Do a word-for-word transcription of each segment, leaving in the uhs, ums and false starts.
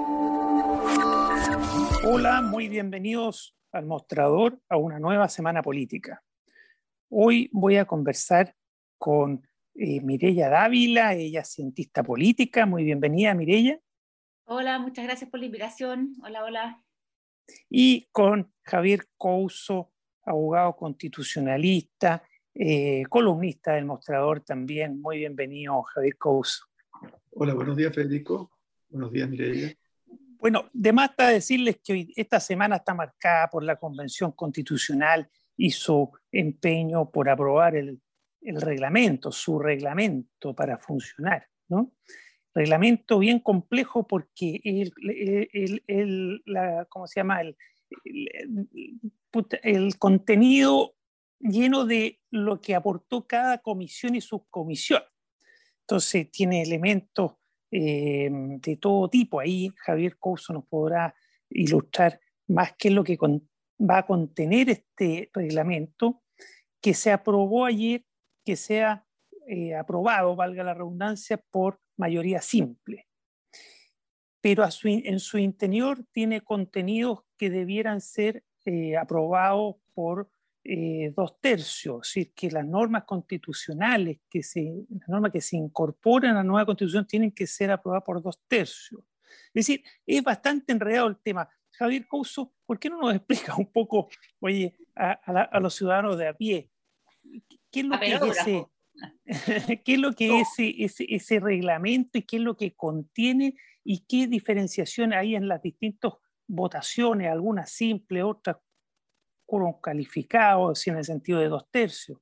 Hola, muy bienvenidos al Mostrador, a una nueva semana política. Hoy voy a conversar con eh, Mireya Dávila, ella es cientista política. Muy bienvenida, Mireya. Hola, muchas gracias por la invitación. Hola, hola. Y con Javier Couso, abogado constitucionalista, eh, columnista del Mostrador también. Muy bienvenido, Javier Couso. Hola, buenos días, Federico. Buenos días, Mireya. Bueno, de más está decirles que hoy, esta semana está marcada por la Convención Constitucional y su empeño por aprobar el, el reglamento, su reglamento para funcionar, ¿no? Reglamento bien complejo porque el, el, el, el la, ¿cómo se llama? El, el, el contenido lleno de lo que aportó cada comisión y subcomisión. Entonces tiene elementos eh, de todo tipo. Ahí Javier Couso nos podrá ilustrar más qué es lo que con, va a contener este reglamento que se aprobó ayer, que sea eh, aprobado, valga la redundancia, por mayoría simple. Pero a su, en su interior tiene contenidos que debieran ser eh, aprobados por eh, dos tercios, es decir, que las normas constitucionales, que se, las normas que se incorporan a la nueva constitución tienen que ser aprobadas por dos tercios. Es decir, es bastante enredado el tema. Javier Couso, ¿por qué no nos explica un poco, oye, a, a, la, a los ciudadanos de a pie, qué es lo que es ese, qué es lo que es ese, ese, ese reglamento y qué es lo que contiene y qué diferenciación hay en las distintas votaciones, algunas simples, otras quórum calificado, si en el sentido de dos tercios?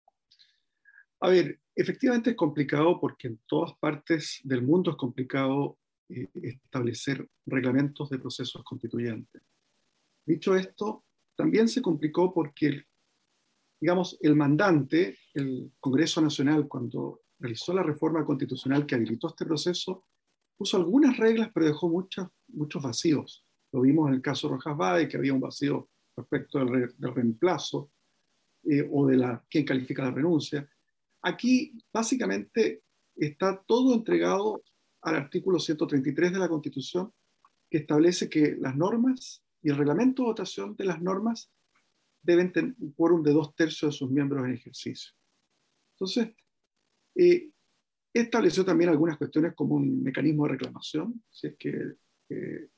A ver, efectivamente es complicado porque en todas partes del mundo es complicado eh, establecer reglamentos de procesos constituyentes. Dicho esto, también se complicó porque, el, digamos, el mandante, el Congreso Nacional, cuando realizó la reforma constitucional que habilitó este proceso, puso algunas reglas, pero dejó muchos, muchos vacíos. Lo vimos en el caso Rojas Bade, que había un vacío respecto del, re, del reemplazo eh, o de la, quién califica la renuncia. Aquí básicamente está todo entregado al artículo ciento treinta y tres de la Constitución, que establece que las normas y el reglamento de votación de las normas deben tener un quórum de dos tercios de sus miembros en ejercicio. Entonces, eh, estableció también algunas cuestiones como un mecanismo de reclamación, si es que eh,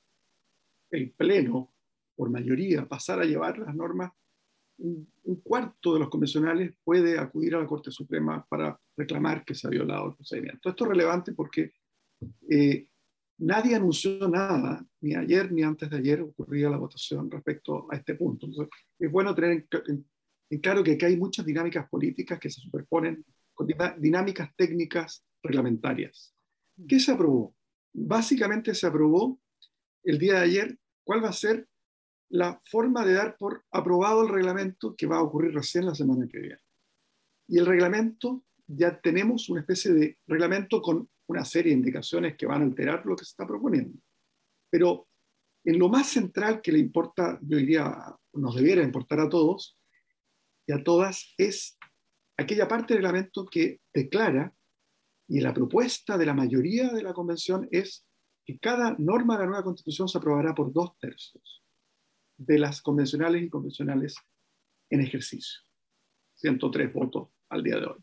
el Pleno, por mayoría, pasara a llevar las normas, un, un cuarto de los convencionales puede acudir a la Corte Suprema para reclamar que se ha violado el procedimiento. Esto es relevante porque eh, nadie anunció nada, ni ayer ni antes de ayer ocurría la votación respecto a este punto. Entonces, es bueno tener en, en, en claro que aquí hay muchas dinámicas políticas que se superponen con dinámicas técnicas reglamentarias. ¿Qué se aprobó? Básicamente se aprobó el día de ayer cuál va a ser la forma de dar por aprobado el reglamento que va a ocurrir recién la semana que viene. Y el reglamento, ya tenemos una especie de reglamento con una serie de indicaciones que van a alterar lo que se está proponiendo. Pero en lo más central que le importa, yo diría, nos debiera importar a todos y a todas, es aquella parte del reglamento que declara, y la propuesta de la mayoría de la convención es que cada norma de la nueva constitución se aprobará por dos tercios de las convencionales y convencionales en ejercicio. ciento tres votos al día de hoy.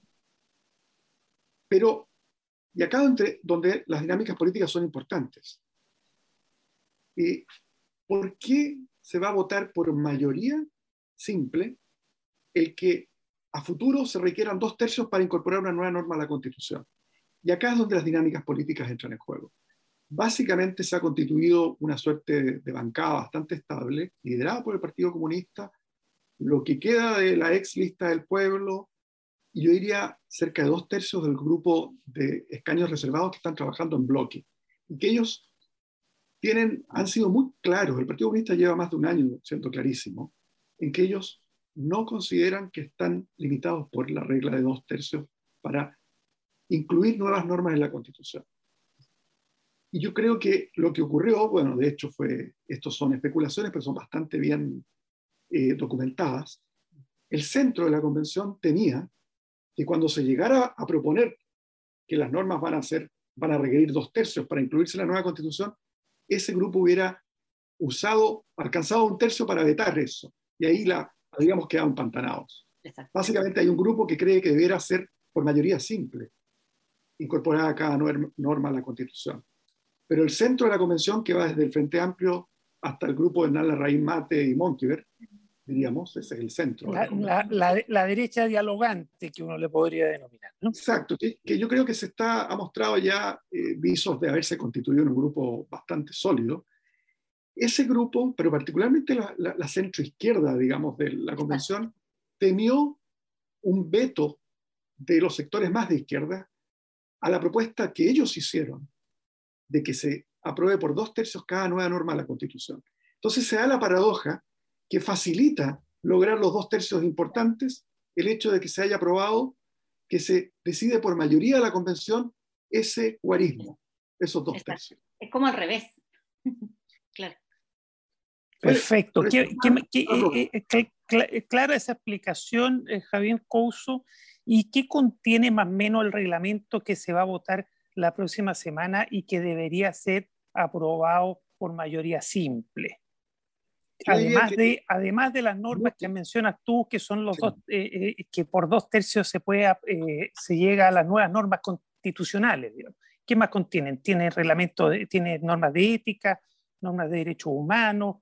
Pero, y acá entre, donde las dinámicas políticas son importantes, eh, ¿por qué se va a votar por mayoría simple el que a futuro se requieran dos tercios para incorporar una nueva norma a la Constitución? Y acá es donde las dinámicas políticas entran en juego. Básicamente se ha constituido una suerte de, de bancada bastante estable, liderada por el Partido Comunista, lo que queda de la ex lista del pueblo, y yo diría cerca de dos tercios del grupo de escaños reservados que están trabajando en bloque, y que ellos tienen, han sido muy claros, el Partido Comunista lleva más de un año siendo clarísimo, en que ellos no consideran que están limitados por la regla de dos tercios para incluir nuevas normas en la Constitución. Y yo creo que lo que ocurrió, bueno, de hecho fue, estos son especulaciones, pero son bastante bien eh, documentadas. El centro de la convención temía que cuando se llegara a proponer que las normas van a, ser, van a requerir dos tercios para incluirse en la nueva constitución, ese grupo hubiera usado, alcanzado un tercio para vetar eso, y ahí la, habríamos quedado empantanados. Exacto. Básicamente hay un grupo que cree que debiera ser por mayoría simple, incorporada cada norma a la Constitución. Pero el centro de la convención, que va desde el Frente Amplio hasta el grupo de Hernán Larraín Mate y Monkever, diríamos, ese es el centro. La, la, la, la derecha dialogante, que uno le podría denominar, ¿no? Exacto, que, que yo creo que se está, ha mostrado ya eh, visos de haberse constituido en un grupo bastante sólido. Ese grupo, pero particularmente la, la, la centroizquierda, digamos, de la convención, temió un veto de los sectores más de izquierda a la propuesta que ellos hicieron de que se apruebe por dos tercios cada nueva norma de la Constitución. Entonces se da la paradoja que facilita lograr los dos tercios importantes el hecho de que se haya aprobado, que se decide por mayoría de la Convención ese guarismo, esos dos Exacto. tercios. Es como al revés. Claro. Perfecto. ¿Qué, qué, qué, eh, eh, cl cl clara esa explicación, eh, Javier Couso. ¿Y qué contiene más o menos el reglamento que se va a votar la próxima semana y que debería ser aprobado por mayoría simple? Además de, además de las normas que mencionas tú, que son los sí. dos, eh, eh, que por dos tercios se puede, eh, se llega a las nuevas normas constitucionales, digamos. ¿Qué más contienen? ¿Tiene reglamento, de, tiene normas de ética, normas de derechos humanos?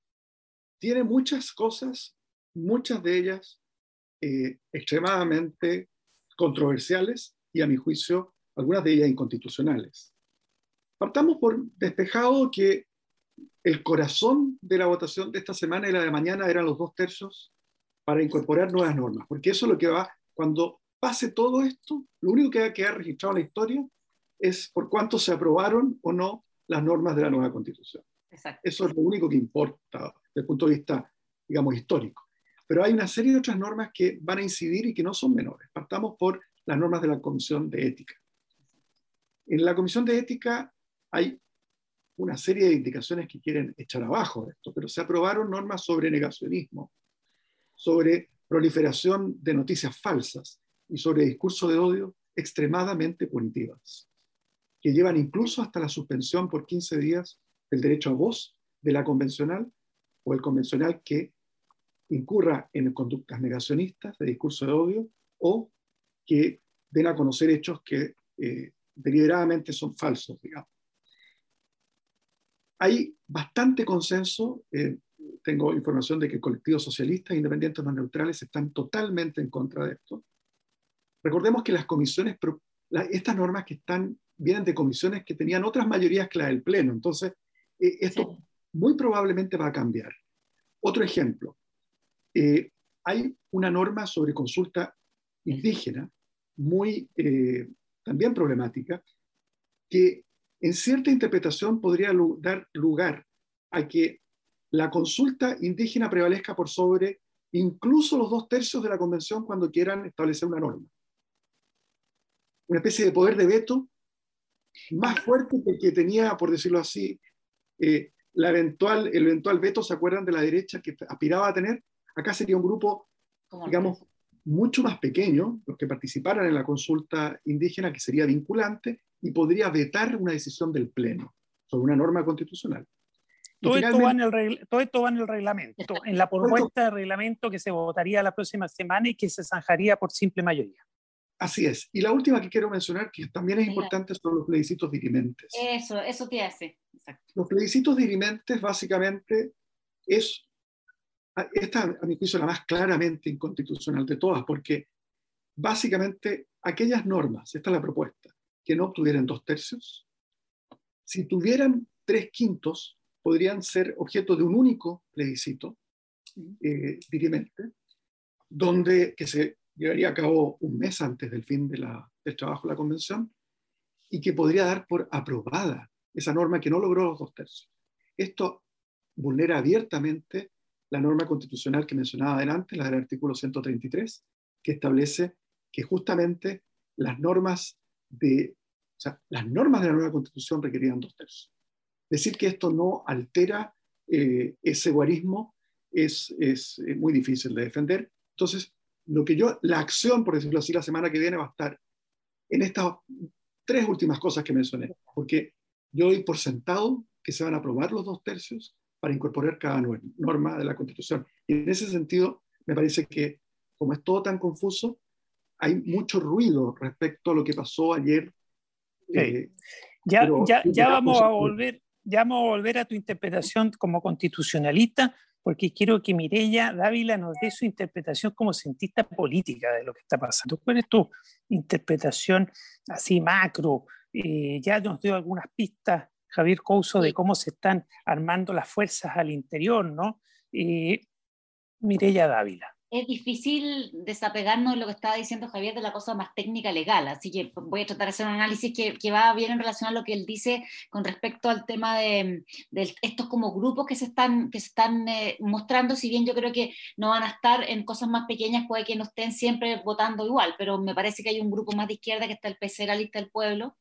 Tiene muchas cosas, muchas de ellas eh, extremadamente controversiales y, a mi juicio, algunas de ellas inconstitucionales. Partamos por despejado que el corazón de la votación de esta semana y la de mañana eran los dos tercios para incorporar nuevas normas, porque eso es lo que va, cuando pase todo esto, lo único que va a quedar registrado en la historia es por cuánto se aprobaron o no las normas de la nueva Constitución. Exacto. Eso es lo único que importa desde el punto de vista, digamos, histórico. Pero hay una serie de otras normas que van a incidir y que no son menores. Partamos por las normas de la Comisión de Ética. En la Comisión de Ética hay una serie de indicaciones que quieren echar abajo esto, pero se aprobaron normas sobre negacionismo, sobre proliferación de noticias falsas y sobre discurso de odio extremadamente punitivas, que llevan incluso hasta la suspensión por quince días del derecho a voz de la convencional o el convencional que incurra en conductas negacionistas de discurso de odio o que den a conocer hechos que eh, deliberadamente son falsos, digamos. Hay bastante consenso, eh, tengo información de que colectivos socialistas, independientes no neutrales están totalmente en contra de esto. Recordemos que las comisiones, la, estas normas que están, vienen de comisiones que tenían otras mayorías que la del Pleno, entonces eh, esto sí. muy probablemente va a cambiar. Otro ejemplo, eh, hay una norma sobre consulta indígena muy eh, también problemática, que en cierta interpretación podría dar lugar a que la consulta indígena prevalezca por sobre incluso los dos tercios de la convención cuando quieran establecer una norma. Una especie de poder de veto más fuerte que el que tenía, por decirlo así, eh, la eventual, el eventual veto, ¿se acuerdan de la derecha que aspiraba a tener? Acá sería un grupo, digamos, mucho más pequeño, los que participaran en la consulta indígena, que sería vinculante y podría vetar una decisión del Pleno sobre una norma constitucional. Todo esto, va en el, todo esto va en el reglamento, en la propuesta de reglamento que se votaría la próxima semana y que se zanjaría por simple mayoría. Así es. Y la última que quiero mencionar, que también es importante, son los plebiscitos dirimentes. Eso, eso te hace. Exacto. Los plebiscitos dirimentes básicamente es, esta a mi juicio, la más claramente inconstitucional de todas, porque básicamente aquellas normas, esta es la propuesta, que no obtuvieran dos tercios, si tuvieran tres quintos, podrían ser objeto de un único plebiscito eh, dirimente, donde, que se llevaría a cabo un mes antes del fin de la, del trabajo de la convención, y que podría dar por aprobada esa norma que no logró los dos tercios. Esto vulnera abiertamente la norma constitucional que mencionaba adelante, la del artículo ciento treinta y tres, que establece que justamente las normas de, o sea, las normas de la nueva constitución requerían dos tercios. Decir que esto no altera eh, ese guarismo es, es muy difícil de defender. Entonces, lo que yo, la acción, por decirlo así, la semana que viene va a estar en estas tres últimas cosas que mencioné, porque yo doy por sentado que se van a aprobar los dos tercios para incorporar cada norma de la Constitución. Y en ese sentido, me parece que, como es todo tan confuso, hay mucho ruido respecto a lo que pasó ayer. Sí. Eh, ya, pero, ya, ya, vamos a pues, volver, ya vamos a volver a tu interpretación como constitucionalista, porque quiero que Mireya Dávila nos dé su interpretación como cientista política de lo que está pasando. ¿Cuál es tu interpretación así macro? Eh, ya nos dio algunas pistas Javier Couso de cómo se están armando las fuerzas al interior, ¿no? Eh, Mireya Dávila. Es difícil desapegarnos de lo que estaba diciendo Javier de la cosa más técnica legal, así que voy a tratar de hacer un análisis que, que va bien en relación a lo que él dice con respecto al tema de, de estos como grupos que se están, que se están eh, mostrando, si bien yo creo que no van a estar en cosas más pequeñas, puede que no estén siempre votando igual, pero me parece que hay un grupo más de izquierda que está el P C, la lista del pueblo,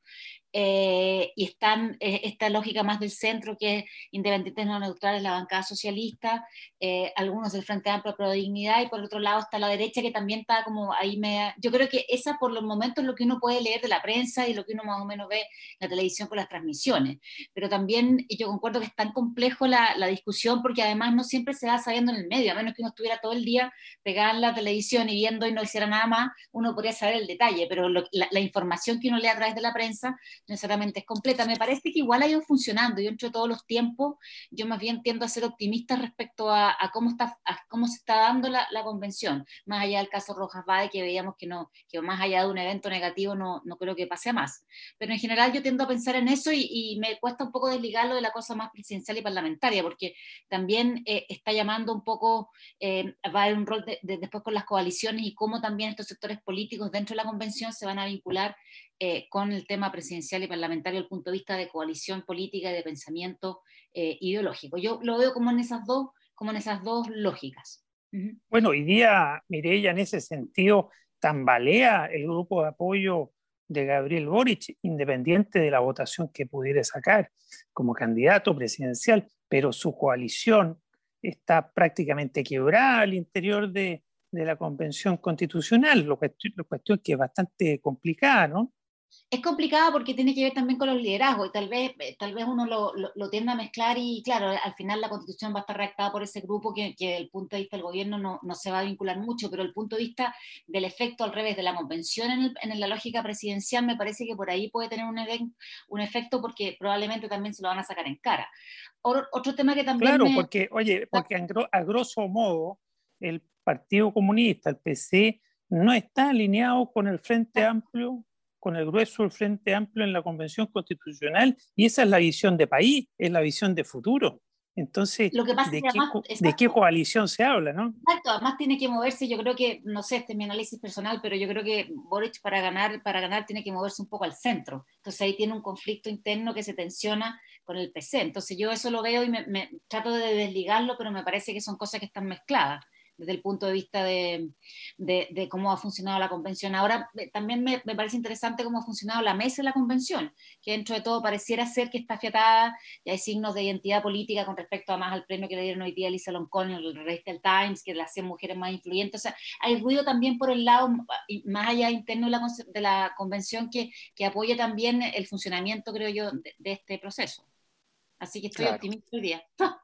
Eh, y están eh, esta lógica más del centro, que es independientes no neutrales, la bancada socialista, eh, algunos del Frente Amplio Pro Dignidad, y por otro lado está la derecha, que también está como ahí media. Yo creo que esa por los momentos es lo que uno puede leer de la prensa y lo que uno más o menos ve en la televisión con las transmisiones, pero también yo concuerdo que es tan complejo la, la discusión, porque además no siempre se va sabiendo en el medio, a menos que uno estuviera todo el día pegado en la televisión y viendo y no hiciera nada más, uno podría saber el detalle, pero lo, la, la información que uno lee a través de la prensa necesariamente es completa. Me parece que igual ha ido funcionando. Yo, entre todos los tiempos, yo más bien tiendo a ser optimista respecto a, a, cómo, está, a cómo se está dando la, la convención, más allá del caso Rojas Bade, que veíamos que no, que más allá de un evento negativo no, no creo que pase a más. Pero en general yo tiendo a pensar en eso, y, y me cuesta un poco desligarlo de la cosa más presidencial y parlamentaria, porque también eh, está llamando un poco, eh, va a haber un rol de, de, después con las coaliciones, y cómo también estos sectores políticos dentro de la convención se van a vincular Eh, con el tema presidencial y parlamentario desde el punto de vista de coalición política y de pensamiento eh, ideológico. Yo lo veo como en esas dos, como en esas dos lógicas. Uh-huh. Bueno, hoy día, Mireya, en ese sentido, tambalea el grupo de apoyo de Gabriel Boric, independiente de la votación que pudiera sacar como candidato presidencial, pero su coalición está prácticamente quebrada al interior de, de la Convención Constitucional, lo cuestión, lo cuestión que es bastante complicada, ¿no? Es complicada porque tiene que ver también con los liderazgos, y tal vez, tal vez uno lo, lo, lo tiende a mezclar, y claro, al final la Constitución va a estar redactada por ese grupo que, que desde el punto de vista del gobierno no, no se va a vincular mucho, pero el punto de vista del efecto al revés de la convención en, el, en la lógica presidencial, me parece que por ahí puede tener un, un efecto, porque probablemente también se lo van a sacar en cara. Otro, otro tema que también Claro, me... porque, oye, porque a grosso modo el Partido Comunista, el P C, no está alineado con el Frente Amplio, con el grueso del Frente Amplio en la Convención Constitucional, y esa es la visión de país, es la visión de futuro. Entonces, Lo que pasa ¿de, es que qué, además, ¿de qué coalición se habla, no? Exacto, además tiene que moverse, yo creo que, no sé, este es mi análisis personal, pero yo creo que Boric para ganar, para ganar tiene que moverse un poco al centro. Entonces ahí tiene un conflicto interno que se tensiona con el P C. Entonces yo eso lo veo y me, me trato de desligarlo, pero me parece que son cosas que están mezcladas desde el punto de vista de, de, de cómo ha funcionado la convención. Ahora, también me, me parece interesante cómo ha funcionado la mesa de la convención, que dentro de todo pareciera ser que está afiatada, y hay signos de identidad política con respecto además al premio que le dieron hoy día a Lisa Loncón en el revista El Times, que las cien mujeres más influyentes. O sea, hay ruido también por el lado, más allá interno de la, de la convención, que, que apoya también el funcionamiento, creo yo, de, de este proceso. Así que estoy claro. optimista hoy día.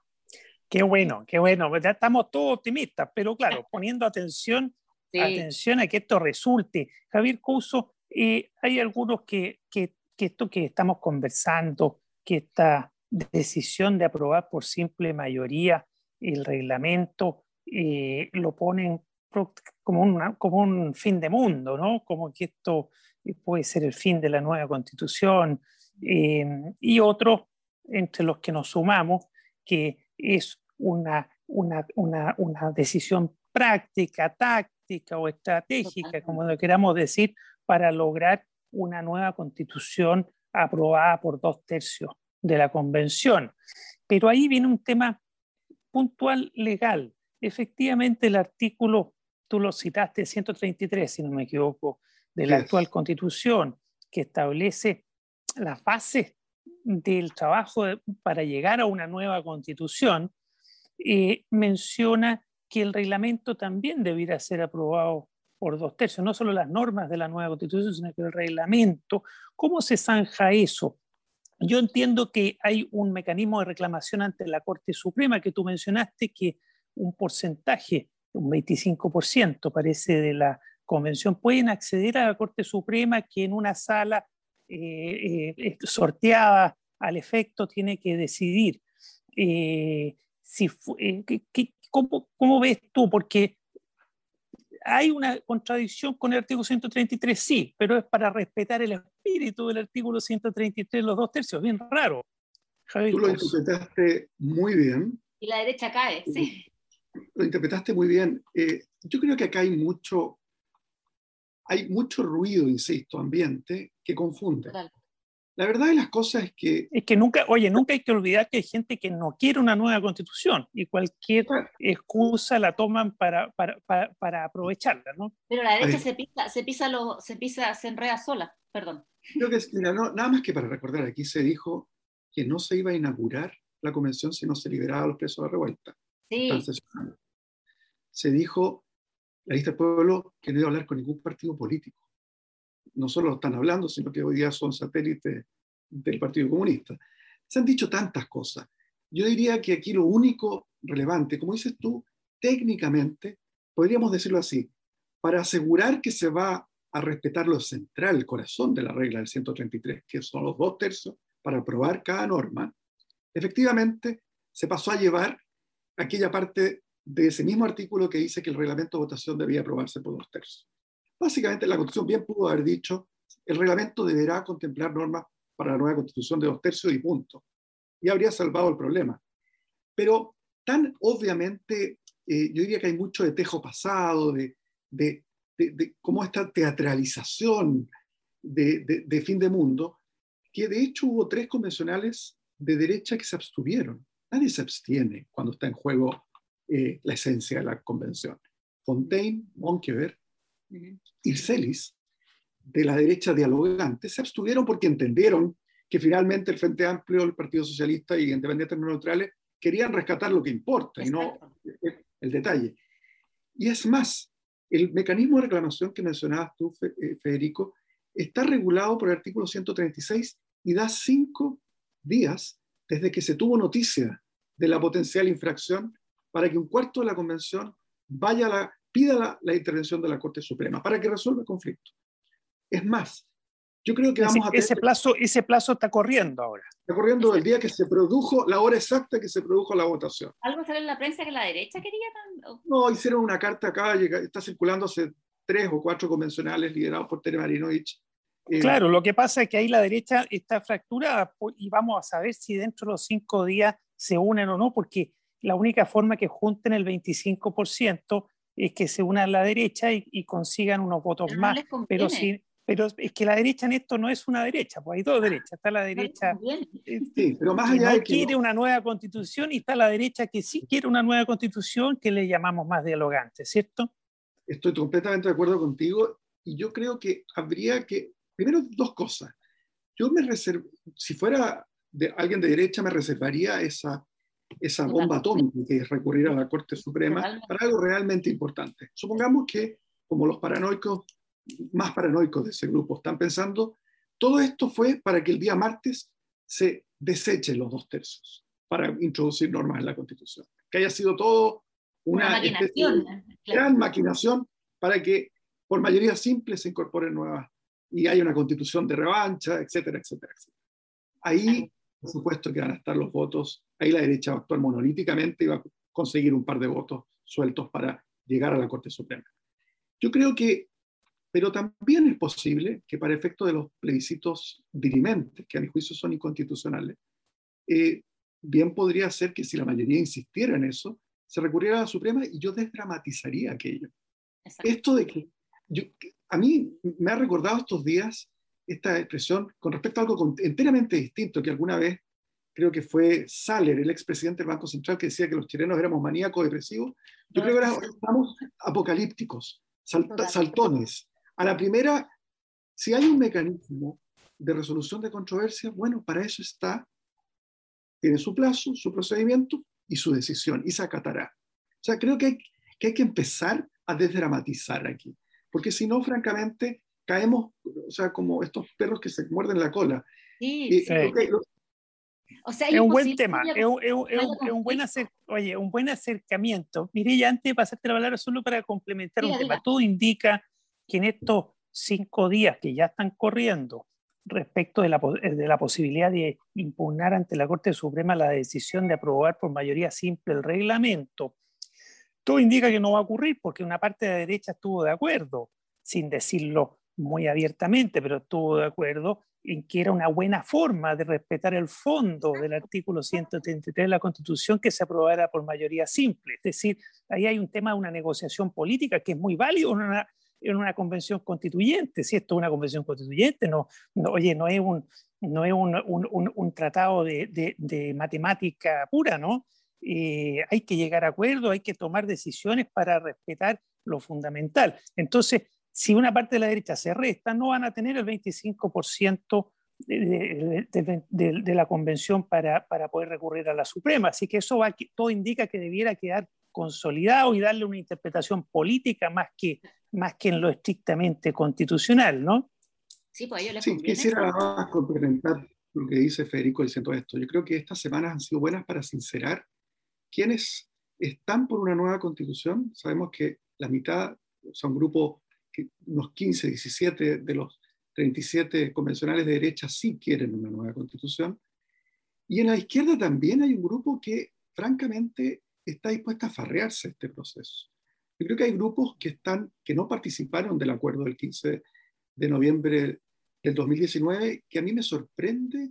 Qué bueno, qué bueno. Ya estamos todos optimistas, pero claro, poniendo atención, sí. atención a que esto resulte. Javier Couso, eh, hay algunos que, que, que esto que estamos conversando, que esta decisión de aprobar por simple mayoría el reglamento, eh, lo ponen como, una, como un fin de mundo, ¿no? Como que esto puede ser el fin de la nueva Constitución, eh, y otros, entre los que nos sumamos, que es una, una, una, una decisión práctica, táctica o estratégica, como lo queramos decir, para lograr una nueva constitución aprobada por dos tercios de la convención. Pero ahí viene un tema puntual legal. Efectivamente, el artículo, tú lo citaste, ciento treinta y tres, si no me equivoco, de la yes. actual constitución, que establece las bases del trabajo de, para llegar a una nueva constitución, eh, menciona que el reglamento también debiera ser aprobado por dos tercios, no solo las normas de la nueva constitución, sino que el reglamento. ¿Cómo se zanja eso? yo entiendo que hay un mecanismo de reclamación ante la Corte Suprema que tú mencionaste, que un porcentaje, un veinticinco por ciento parece de la convención, pueden acceder a la Corte Suprema, que en una sala eh, eh, sorteada al efecto tiene que decidir. Eh, si eh, ¿qué, qué, cómo, ¿Cómo ves tú? Porque hay una contradicción con el artículo ciento treinta y tres, sí, pero es para respetar el espíritu del artículo ciento treinta y tres, los dos tercios. Bien raro, Javier. Tú lo interpretaste muy bien. Y la derecha cae, sí. Lo interpretaste muy bien. Eh, yo creo que acá hay mucho, hay mucho ruido, insisto, ambiente, que confunde. Total. La verdad de las cosas es que... Es que nunca, oye, nunca hay que olvidar que hay gente que no quiere una nueva constitución y cualquier excusa la toman para, para, para, para aprovecharla, ¿no? Pero la derecha se pisa, se pisa, lo, se pisa, se enreda sola, perdón. Creo que, mira, no, nada más que para recordar, aquí se dijo que no se iba a inaugurar la convención si no se liberaba a los presos de revuelta. Sí. Se dijo, la lista del pueblo, que no iba a hablar con ningún partido político. No solo lo están hablando, sino que hoy día son satélites del Partido Comunista. Se han dicho tantas cosas. Yo diría que aquí lo único relevante, como dices tú, técnicamente, podríamos decirlo así, para asegurar que se va a respetar lo central, el corazón de la regla del ciento treinta y tres, que son los dos tercios, para aprobar cada norma, efectivamente se pasó a llevar aquella parte de ese mismo artículo que dice que el reglamento de votación debía aprobarse por dos tercios. Básicamente, la Constitución bien pudo haber dicho, el reglamento deberá contemplar normas para la nueva Constitución de dos tercios y punto. Y habría salvado el problema. Pero tan obviamente, eh, yo diría que hay mucho de tejo pasado, de, de, de, de cómo esta teatralización de, de, de fin de mundo, que de hecho hubo tres convencionales de derecha que se abstuvieron. Nadie se abstiene cuando está en juego eh, la esencia de la convención. Fontaine, Monkever y Celis, de la derecha dialogante, se abstuvieron porque entendieron que finalmente el Frente Amplio, el Partido Socialista y Independientes No Neutrales querían rescatar lo que importa. Exacto. Y no el, el detalle. Y es más, el mecanismo de reclamación que mencionabas tú, Federico, está regulado por el artículo ciento treinta y seis y da cinco días desde que se tuvo noticia de la potencial infracción para que un cuarto de la convención vaya a la, pida la, la intervención de la Corte Suprema para que resuelva el conflicto. Es más, yo creo que vamos ese, a tener... Ese plazo, ese plazo está corriendo ahora. Está corriendo el día que se produjo, la hora exacta que se produjo la votación. ¿Algo sale en la prensa que la derecha quería? Tan... No, hicieron una carta acá, está circulando hace tres o cuatro convencionales liderados por Tere Marinovich. Eh, claro, lo que pasa es que ahí la derecha está fracturada y vamos a saber si dentro de los cinco días se unen o no, porque la única forma que junten el veinticinco por ciento es que se unan a la derecha y, y consigan unos votos pero más. No pero, si, pero es que la derecha en esto no es una derecha, pues hay dos derechas. Está la derecha no eh, sí, pero más que allá no de que quiere no. una nueva constitución y está la derecha que sí quiere una nueva constitución que le llamamos más dialogante, ¿cierto? Estoy completamente de acuerdo contigo y yo creo que habría que, primero dos cosas. Yo me reservo, si fuera de alguien de derecha me reservaría esa, esa bomba atómica que es recurrir a la Corte Suprema Totalmente. Para algo realmente importante. Supongamos que, como los paranoicos, más paranoicos de ese grupo están pensando, todo esto fue para que el día martes se desechen los dos tercios para introducir normas en la Constitución. Que haya sido todo una, una maquinación, claro. gran maquinación para que por mayoría simple se incorporen nuevas y hay una constitución de revancha, etcétera, etcétera, etcétera. Ahí, por supuesto que van a estar los votos, ahí la derecha va a actuar monolíticamente y va a conseguir un par de votos sueltos para llegar a la Corte Suprema. Yo creo que, pero también es posible que para efecto de los plebiscitos dirimentes, que a mi juicio son inconstitucionales, eh, bien podría ser que si la mayoría insistiera en eso, se recurriera a la Suprema y yo desdramatizaría aquello. Exacto. Esto de que yo, a mí me ha recordado estos días esta expresión con respecto a algo enteramente distinto que alguna vez creo que fue Saller, el expresidente del Banco Central, que decía que los chilenos éramos maníacos depresivos. Yo no, creo que ahora estamos apocalípticos, salt, saltones. A la primera, si hay un mecanismo de resolución de controversias, bueno, para eso está, tiene su plazo, su procedimiento y su decisión, y se acatará. O sea, creo que hay que, hay que empezar a desdramatizar aquí. Porque si no, francamente, caemos, o sea, como estos perros que se muerden la cola. Sí, Eh, sí. okay, lo, O sea, es un buen tema, es un, es un, es un, es un buen acer oye, un buen acercamiento. Mireya, antes de pasarte la palabra, solo para complementar diga, un tema, diga. todo indica que en estos cinco días que ya están corriendo, respecto de la, de la posibilidad de impugnar ante la Corte Suprema la decisión de aprobar por mayoría simple el reglamento, todo indica que no va a ocurrir porque una parte de la derecha estuvo de acuerdo, sin decirlo muy abiertamente, pero estuvo de acuerdo en que era una buena forma de respetar el fondo del artículo ciento treinta y tres de la Constitución que se aprobara por mayoría simple. Es decir, ahí hay un tema de una negociación política que es muy válido en una, en una convención constituyente. Si esto es una convención constituyente, no, no, oye, no es un, no es un, un, un, un tratado de, de, de matemática pura, ¿no? Eh, hay que llegar a acuerdos, hay que tomar decisiones para respetar lo fundamental. Entonces, si una parte de la derecha se resta, no van a tener el veinticinco por ciento de, de, de, de, de la convención para, para poder recurrir a la Suprema. Así que eso va, todo indica que debiera quedar consolidado y darle una interpretación política más que, más que en lo estrictamente constitucional, ¿no? Sí, pues a ellos les sí, conviene. quisiera más complementar lo que dice Federico diciendo esto. Yo creo que estas semanas han sido buenas para sincerar quienes están por una nueva constitución. Sabemos que la mitad, o sea, un grupo, unos quince, diecisiete de los treinta y siete convencionales de derecha sí quieren una nueva constitución. Y en la izquierda también hay un grupo que, francamente, está dispuesta a farrearse este proceso. Yo creo que hay grupos que, están, que no participaron del acuerdo del quince de noviembre del dos mil diecinueve, que a mí me sorprende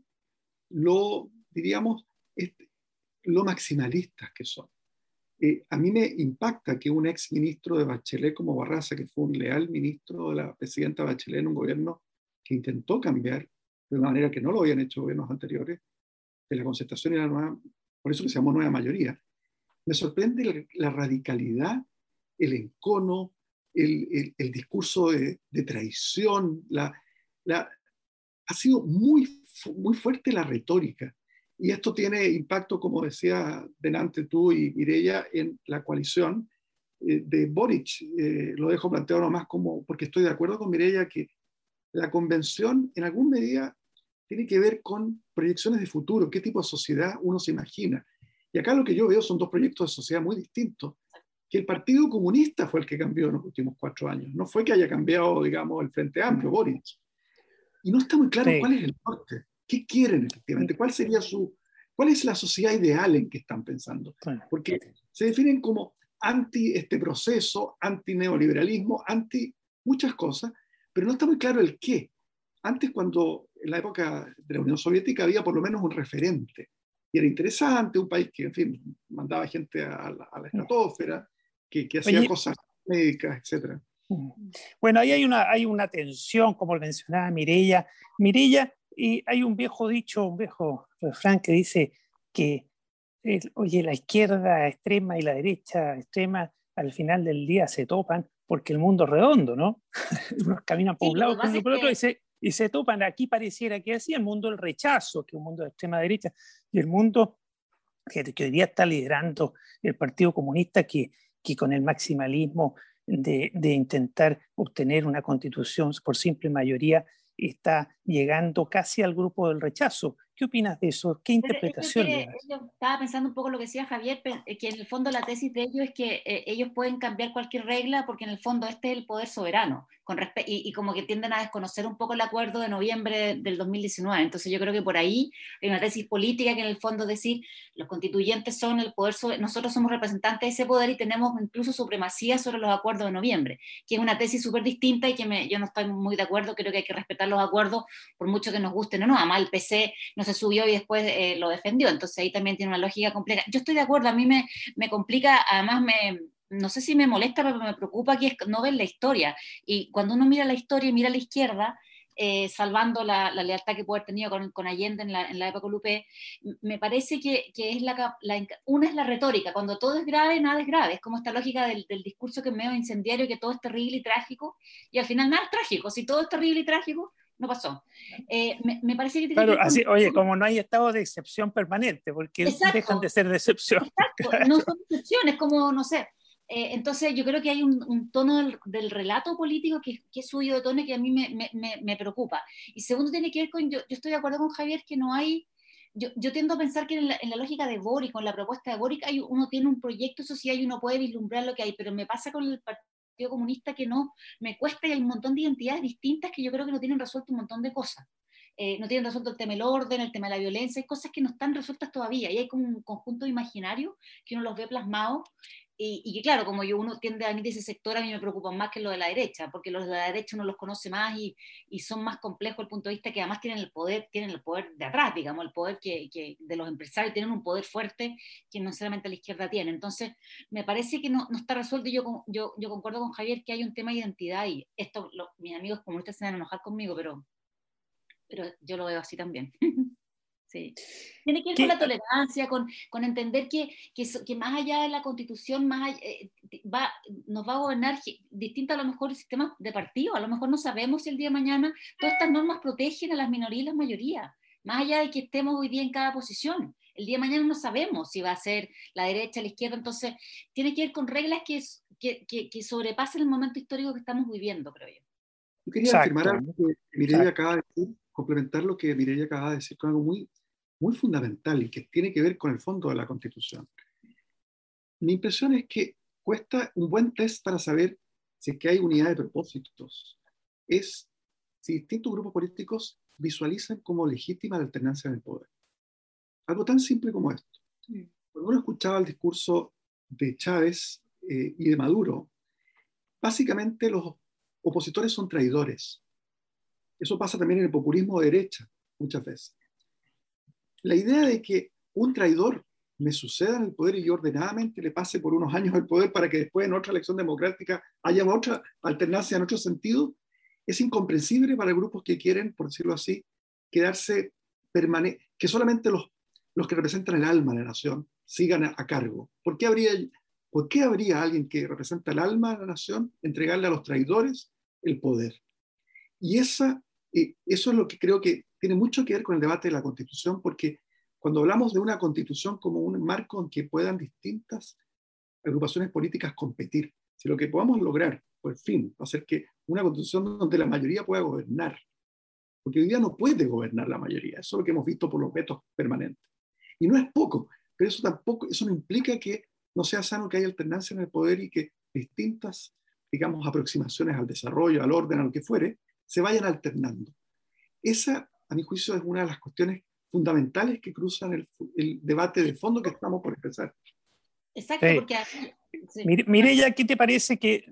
lo, diríamos, este, lo maximalistas que son. Eh, a mí me impacta que un ex ministro de Bachelet como Barraza, que fue un leal ministro de la presidenta Bachelet en un gobierno que intentó cambiar de una manera que no lo habían hecho gobiernos anteriores, de la concertación y la nueva, por eso que se llamó nueva mayoría. Me sorprende la, la radicalidad, el encono, el, el, el discurso de, de traición, la, la, ha sido muy, muy fuerte la retórica. Y esto tiene impacto, como decía delante tú y Mireya, en la coalición eh, de Boric. Eh, lo dejo planteado nomás como, porque estoy de acuerdo con Mireya que la convención en alguna medida tiene que ver con proyecciones de futuro, qué tipo de sociedad uno se imagina. Y acá lo que yo veo son dos proyectos de sociedad muy distintos, que el Partido Comunista fue el que cambió en los últimos cuatro años. No fue que haya cambiado, digamos, el Frente Amplio, Boric. Y no está muy claro sí. cuál es el norte. ¿Qué quieren efectivamente? ¿Cuál sería su, cuál es la sociedad ideal en que están pensando? Porque se definen como anti este proceso, anti neoliberalismo, anti muchas cosas, pero no está muy claro el qué. Antes, cuando en la época de la Unión Soviética había por lo menos un referente, y era interesante, un país que, en fin, mandaba gente a la, a la estratosfera, que, que hacía Oye, cosas médicas, etcétera. Bueno, ahí hay una, hay una tensión, como mencionaba Mireya. Mireya, y hay un viejo dicho, un viejo refrán que dice que, eh, oye, la izquierda extrema y la derecha extrema al final del día se topan porque el mundo es redondo, ¿no? Unos caminan por sí, un lado, por, por otro, que... y, se, y se topan. Aquí pareciera que así el mundo del rechazo, que es un mundo de extrema derecha, y el mundo que, que hoy día está liderando el Partido Comunista, que, que con el maximalismo De, de intentar obtener una constitución por simple mayoría está llegando casi al grupo del rechazo. ¿Qué opinas de eso? ¿Qué interpretación le das? Yo estaba pensando un poco lo que decía Javier, que en el fondo la tesis de ellos es que eh, ellos pueden cambiar cualquier regla porque en el fondo este es el poder soberano con y, y como que tienden a desconocer un poco el acuerdo de noviembre del dos mil diecinueve. Entonces yo creo que por ahí hay una tesis política que en el fondo decir los constituyentes son el poder soberano, nosotros somos representantes de ese poder y tenemos incluso supremacía sobre los acuerdos de noviembre, que es una tesis súper distinta y que me, yo no estoy muy de acuerdo. Creo que hay que respetar los acuerdos por mucho que nos gusten o no. Además el P C no se subió y después eh, lo defendió, entonces ahí también tiene una lógica compleja. Yo estoy de acuerdo, a mí me, me complica, además me, no sé si me molesta, pero me preocupa que es no ver la historia, y cuando uno mira la historia y mira a la izquierda, eh, salvando la, la lealtad que puede haber tenido con, con Allende en la, en la época Lupe, me parece que, que es la, la, una es la retórica, cuando todo es grave, nada es grave, es como esta lógica del, del discurso que es medio incendiario, que todo es terrible y trágico, y al final nada es trágico, si todo es terrible y trágico, no pasó. Eh, me, me parece que tiene claro, que con... así, oye, como no hay estado de excepción permanente, porque Exacto. dejan de ser de excepción. Exacto, no son excepciones, como, no sé, Eh, entonces yo creo que hay un, un tono del, del relato político que, que es subido de tono y que a mí me, me, me, me preocupa. Y segundo tiene que ver con, yo, yo estoy de acuerdo con Javier que no hay, yo, yo tiendo a pensar que en la, en la lógica de Boric, con la propuesta de Boric, hay, uno tiene un proyecto social y uno puede vislumbrar lo que hay, pero me pasa con el Partido Comunista que no, me cuesta y hay un montón de identidades distintas que yo creo que no tienen resuelto un montón de cosas. Eh, no tienen resuelto el tema del orden, el tema de la violencia, hay cosas que no están resueltas todavía y hay como un conjunto imaginario que uno los ve plasmados. Y, y que claro, como yo uno tiende a venir de ese sector, a mí me preocupan más que lo de la derecha, porque los de la derecha uno los conoce más y, y son más complejos el punto de vista que además tienen el poder, tienen el poder de atrás, digamos, el poder que, que de los empresarios, tienen un poder fuerte que no solamente la izquierda tiene. Entonces, me parece que no, no está resuelto y yo, yo, yo concuerdo con Javier que hay un tema de identidad y esto, lo, mis amigos comunistas se van a enojar conmigo, pero, pero yo lo veo así también. Sí. Tiene que ver con la tolerancia, con, con entender que, que, que más allá de la Constitución más allá, eh, va, nos va a gobernar distinto a lo mejor el sistema de partido. A lo mejor no sabemos si el día de mañana todas estas normas protegen a las minorías y las mayorías, más allá de que estemos hoy día en cada posición. El día de mañana no sabemos si va a ser la derecha, la izquierda, entonces tiene que ver con reglas que, que, que, que sobrepasen el momento histórico que estamos viviendo, creo yo. Yo quería Exacto. afirmar algo que Mireia acaba de decir, complementar lo que Mireia acaba de decir con algo muy, muy fundamental y que tiene que ver con el fondo de la Constitución. Mi impresión es que cuesta un buen test para saber si es que hay unidad de propósitos. Es si distintos grupos políticos visualizan como legítima la alternancia en el poder. Algo tan simple como esto. Cuando uno escuchaba el discurso de Chávez eh, y de Maduro, básicamente los opositores son traidores. Eso pasa también en el populismo de derecha, muchas veces. La idea de que un traidor me suceda en el poder y yo ordenadamente le pase por unos años el poder para que después en otra elección democrática haya otra alternancia en otro sentido, es incomprensible para grupos que quieren, por decirlo así, quedarse permanente, que solamente los, los que representan el alma de la nación sigan a, a cargo. ¿Por qué habría, ¿Por qué habría alguien que representa el alma de la nación entregarle a los traidores el poder? Y esa, eh, eso es lo que creo que tiene mucho que ver con el debate de la Constitución, porque cuando hablamos de una Constitución como un marco en que puedan distintas agrupaciones políticas competir, si lo que podamos lograr, por fin, va a ser que una Constitución donde la mayoría pueda gobernar, porque hoy día no puede gobernar la mayoría, eso es lo que hemos visto por los vetos permanentes. Y no es poco, pero eso tampoco, eso no implica que no sea sano que haya alternancia en el poder y que distintas, digamos, aproximaciones al desarrollo, al orden, a lo que fuere, se vayan alternando. Esa, a mi juicio, es una de las cuestiones fundamentales que cruzan el, el debate de fondo que estamos por empezar. Exacto, sí. porque... Sí. Mireia, ¿qué te parece que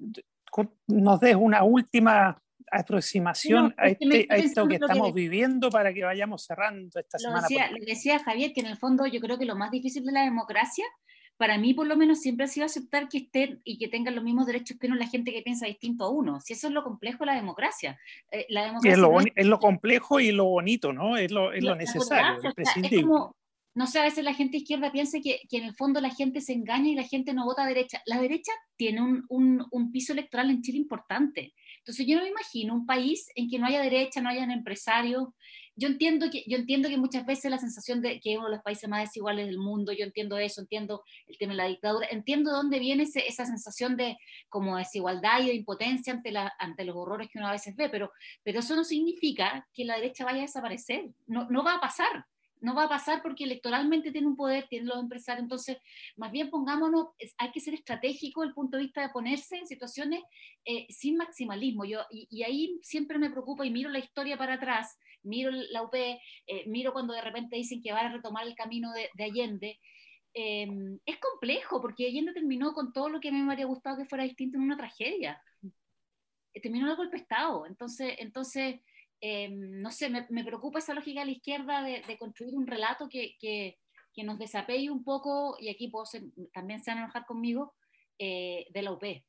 nos des una última aproximación no, a, este, a esto que estamos que... viviendo para que vayamos cerrando esta lo semana? Decía, lo decía Javier, que en el fondo yo creo que lo más difícil de la democracia, para mí por lo menos siempre ha sido aceptar que estén y que tengan los mismos derechos que uno la gente que piensa distinto a uno. Si eso es lo complejo de la democracia. Eh, la democracia es, lo no es... es lo complejo y lo bonito, ¿no? Es lo, es lo necesario, es como, no sé, a veces la gente izquierda piensa que, que en el fondo la gente se engaña y la gente no vota derecha. La derecha tiene un, un, un piso electoral en Chile importante. Entonces yo no me imagino un país en que no haya derecha, no hayan empresarios. Yo entiendo que, yo entiendo que muchas veces la sensación de que es uno de los países más desiguales del mundo, yo entiendo eso, entiendo el tema de la dictadura, entiendo de dónde viene ese, esa sensación de como desigualdad y de impotencia ante, la, ante los horrores que uno a veces ve, pero, pero eso no significa que la derecha vaya a desaparecer, no, no va a pasar. No va a pasar porque electoralmente tiene un poder, tienen los empresarios, entonces más bien pongámonos, es, hay que ser estratégico desde el punto de vista de ponerse en situaciones eh, sin maximalismo. Yo, y, y ahí siempre me preocupa y miro la historia para atrás, miro la U P, eh, miro cuando de repente dicen que van a retomar el camino de, de Allende. Eh, es complejo porque Allende terminó con todo lo que a mí me habría gustado que fuera distinto en una tragedia. Terminó en el golpe de Estado, entonces... entonces Eh, no sé, me, me preocupa esa lógica de la izquierda de, de construir un relato que, que, que nos desapegue un poco, y aquí puedo ser, también se van a enojar conmigo, eh, de la U P.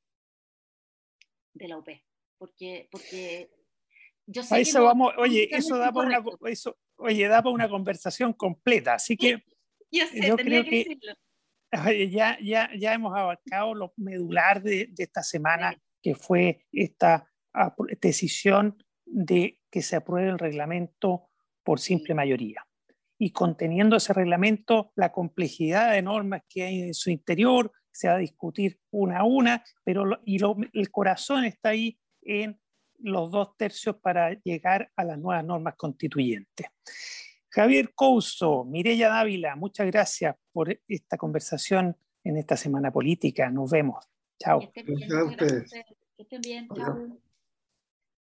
De la U P. Porque, porque yo sé eso que no, vamos, oye, eso da, para una, eso, oye, da para una conversación completa, así que yo, sé, yo creo que, que oye, ya, ya, ya hemos abarcado lo medular de, de esta semana, sí. que fue esta decisión de que se apruebe el reglamento por simple mayoría. Y conteniendo ese reglamento, la complejidad de normas que hay en su interior, se va a discutir una a una, pero lo, y lo, el corazón está ahí en los dos tercios para llegar a las nuevas normas constituyentes. Javier Couso, Mireya Dávila, muchas gracias por esta conversación en esta semana política. Nos vemos. Chao. Que estén bien, muchas gracias a ustedes. Que estén bien. Chao.